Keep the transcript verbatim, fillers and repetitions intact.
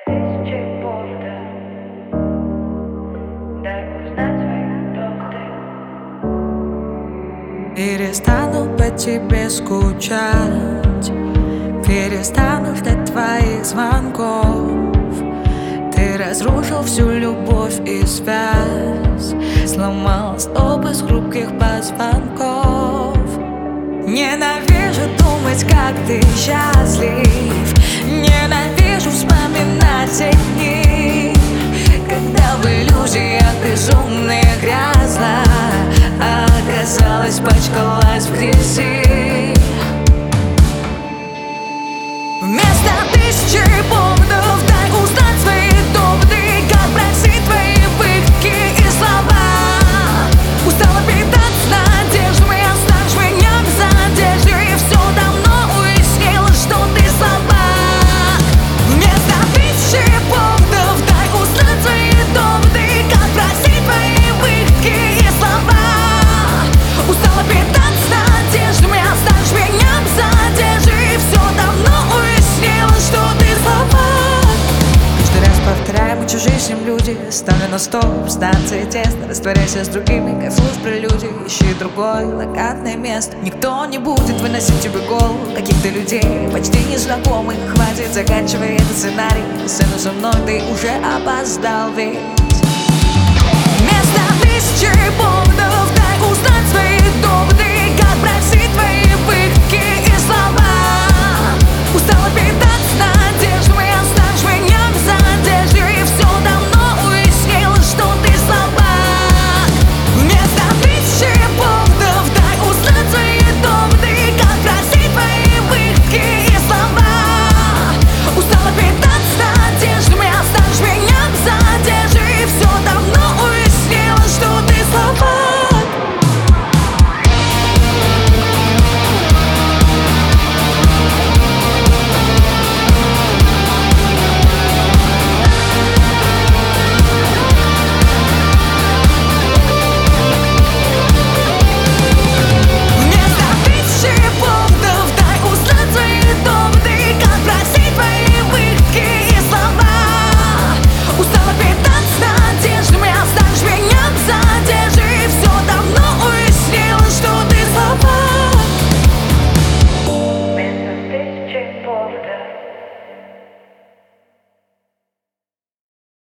тысячи поводов, дай узнать свои доводы. Перестану по тебе скучать, перестану ждать твоих звонков. Ты разрушил всю любовь и связь, сломал стопы с хрупких позвонков. Ненавижу думать, как ты счастлив, ненавижу вспоминать те дни, когда в иллюзиях безумно и грязно, а оказалось, пачкалась в грязи. Вместо тысячи поводов дай узнать свои доводы, как просить твои выходки и слова. Устала питаться надеждами, оставишь меня без надежды, и все давно уяснила, что ты слаба. Вместо тысячи поводов дай узнать свои доводы, как просить твои выходки и слова. Устала питаться надеждами, оставишь меня без надежды, и все давно уяснила, что ты слаба. Каждый раз повторяем, мы чужие с ним люди. Ставлю на стоп, станции тесно, растворяйся с другими, кайфуй в прелюдии. Ищи другое вакантное место. Никто не будет выносить тебе голову каких-то людей, почти незнакомых. Хватит, заканчивай этот сценарий. Сцену со мной ты уже опоздал ведь. Вместо тысячи поводов дай узнать свои доводы, как просить